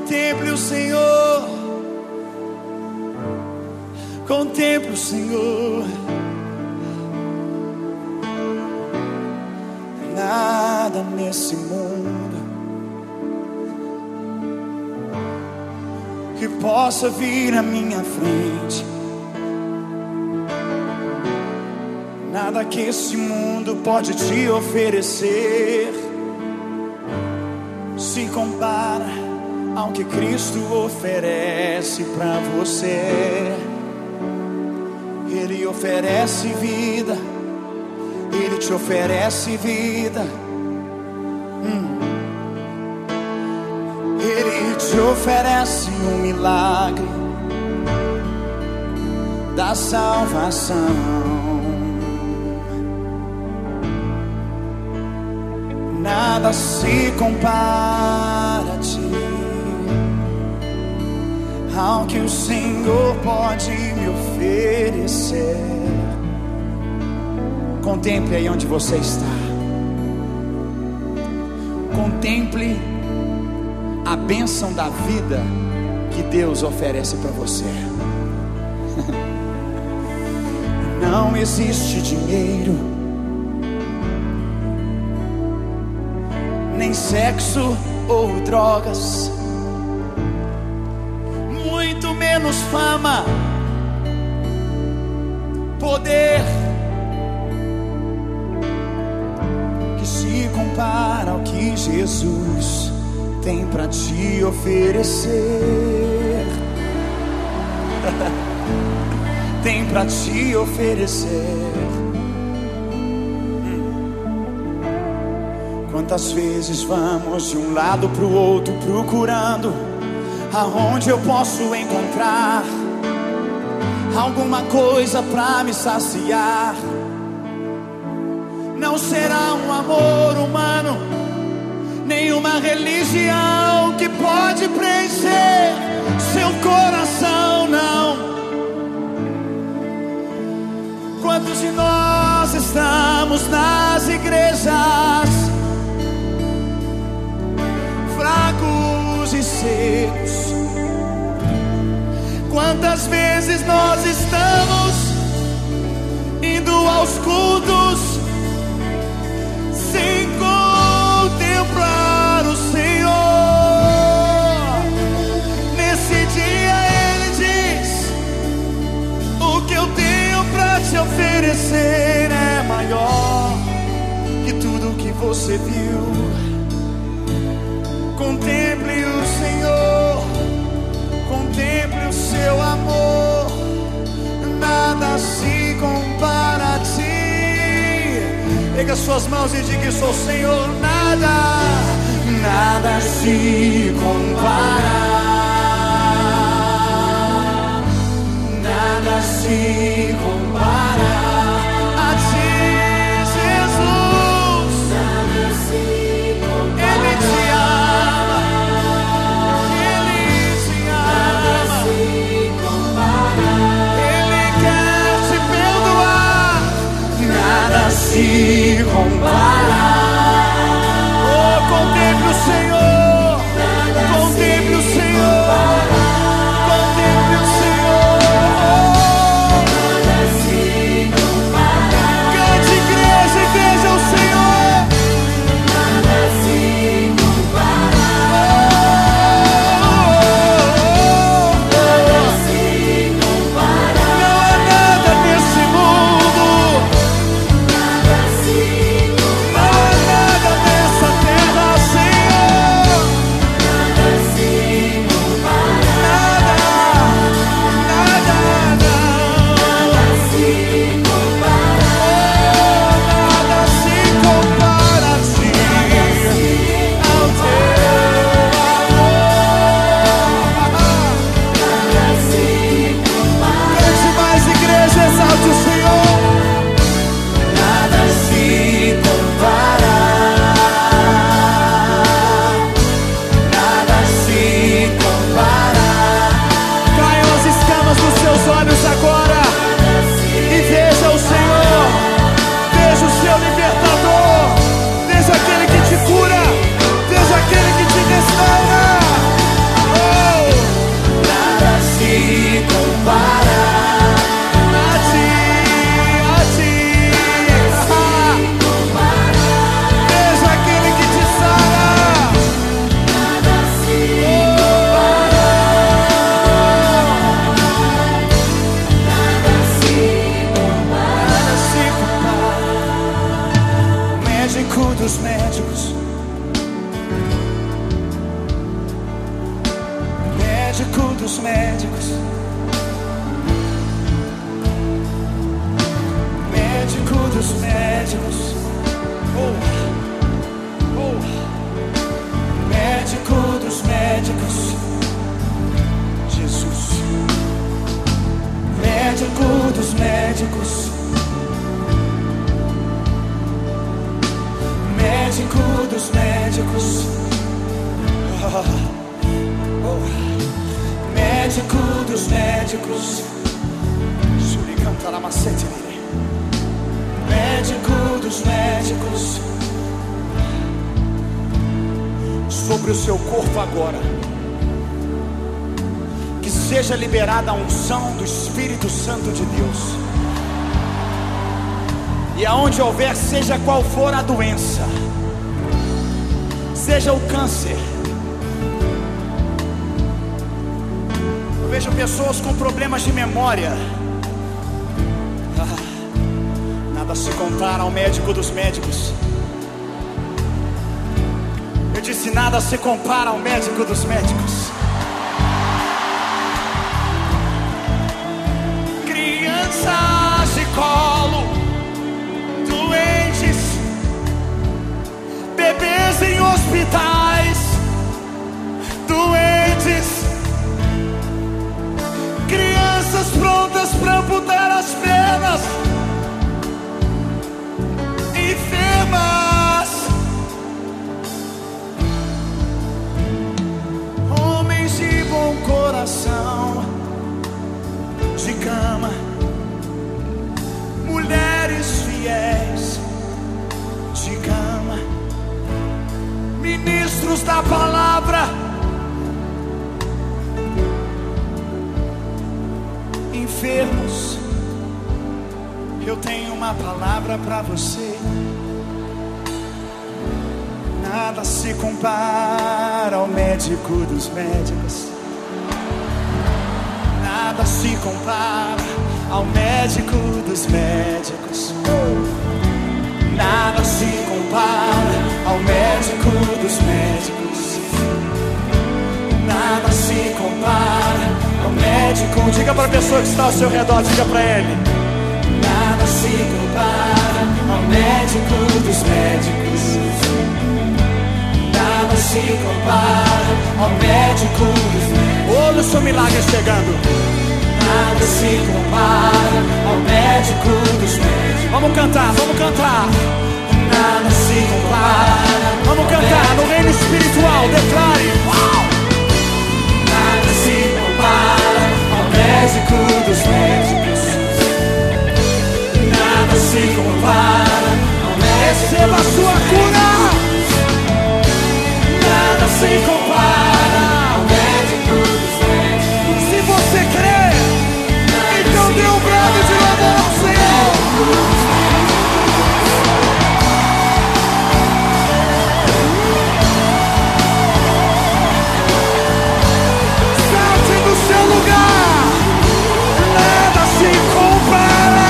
Contemple o Senhor, contemple o Senhor. Nada nesse mundo que possa vir à minha frente, nada que esse mundo pode te oferecer se compara ao que Cristo oferece pra você. Ele oferece vida, Ele te oferece vida. Ele te oferece um milagre da salvação. Nada se compara a ti, ao que o Senhor pode me oferecer. Contemple aí onde você está. Contemple a bênção da vida que Deus oferece para você. Não existe dinheiro, nem sexo ou drogas, muito menos fama, poder, que se compara ao que Jesus tem pra te oferecer. Tem pra te oferecer. Quantas vezes vamos de um lado pro outro procurando aonde eu posso encontrar alguma coisa pra me saciar. Não será um amor humano, nenhuma religião que pode preencher seu coração, não. Quantos de nós estamos nas igrejas fracos e secos? Quantas vezes nós estamos indo aos cultos sem contemplar o Senhor? Nesse dia Ele diz: o que eu tenho pra te oferecer é maior que tudo que você viu. Contemple o Senhor, contemple o seu amor. Nada se compara a ti. Pega suas mãos e diga isso ao Senhor. Nada, nada se compara, nada se compara a ti, Jesus. Nada se compara. Ele te ama, Ele te ama. Nada se compara. Ele quer te perdoar. Nada se compara. Oh, contemple o Senhor. médico dos médicos, médico dos médicos, médico dos médicos, Jesus, médico dos médicos, médico dos médicos, médico dos médicos, médico dos médicos, sobre o seu corpo agora, que seja liberada a unção do Espírito Santo de Deus, e aonde houver, seja qual for a doença, seja o câncer. Eu vejo pessoas com problemas de memória. Nada se compara ao médico dos médicos. Eu disse, nada se compara ao médico dos médicos. Crianças de colo, doentes, bebês em hospitais, doentes, crianças prontas para amputar as pernas, enfermas, homens de bom coração, de cama, mulheres fiéis, de cama, ministros da palavra, enfermos. Eu tenho uma palavra para você. Nada se compara ao médico dos médicos. Nada se compara ao médico dos médicos. Nada se compara ao médico dos médicos. Nada se compara ao médico. Diga para a pessoa que está ao seu redor, diga para ele. Nada se compara ao médico dos médicos. Nada se compara ao médico dos médicos. Olha o seu milagre chegando. Nada se compara ao médico dos médicos. Vamos cantar, vamos cantar. Nada se compara. Vamos cantar no reino espiritual, declare. Nada se compara ao médico dos médicos. Nada se compara ao médico. Receba a sua cura. Nada se compara ao médico dos médicos. Se você crê, então dê um brado de louvor ao Senhor. Salte do seu lugar. Nada se compara.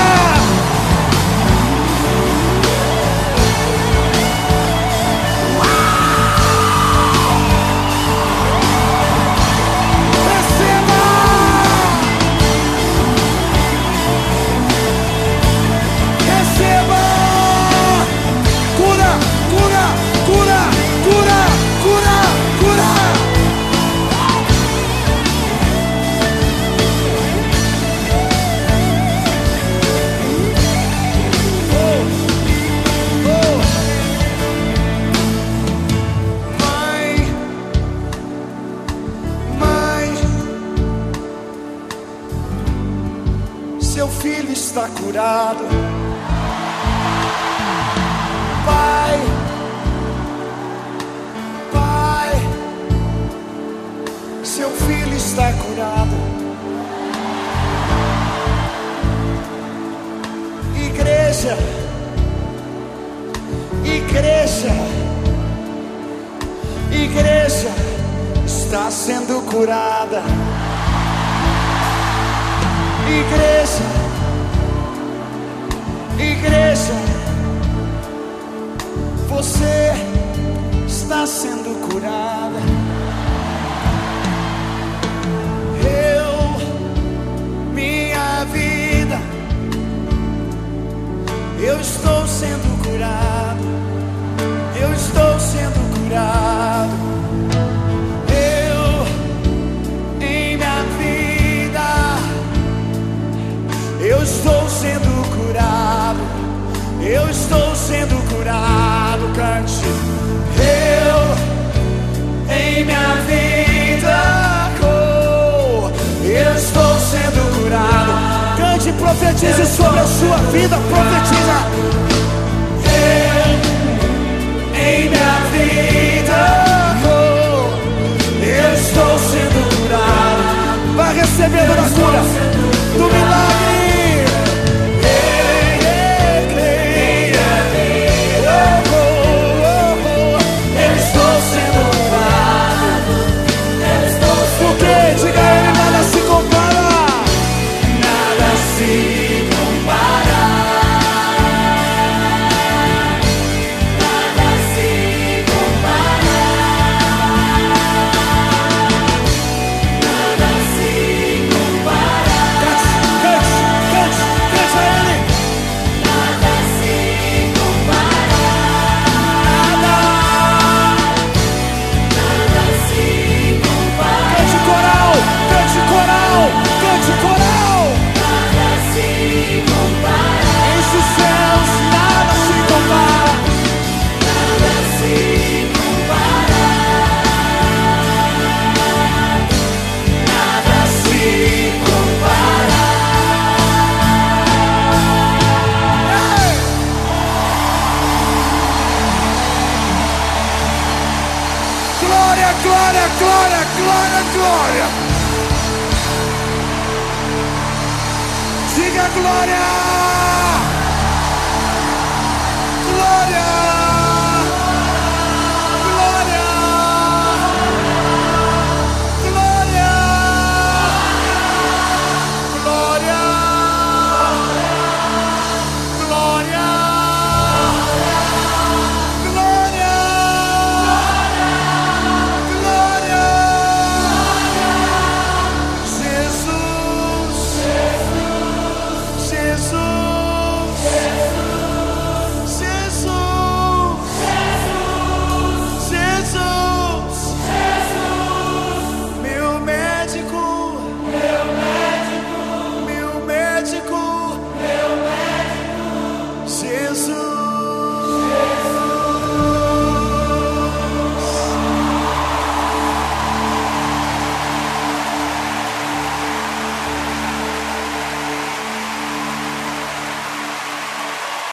Seu filho está curado. Pai, Pai, seu filho está curado. Igreja, igreja, igreja está sendo curada. Igreja, igreja, você está sendo curada. Eu estou sendo curado. Eu estou sendo curado. Eu, em minha vida, eu estou sendo curado. Eu estou sendo curado. Cante. Eu, em minha vida, eu estou sendo curado. Cante e profetize sobre a sua vida. Profetiza. Em minha vida, eu estou sendo curado. Vai recebendo a cura do milagre. Eu estou sendo curado. Por quê? Diga a ele, nada se compara. Nada se compara. Glória, glória, glória, glória. Diga glória. Glória.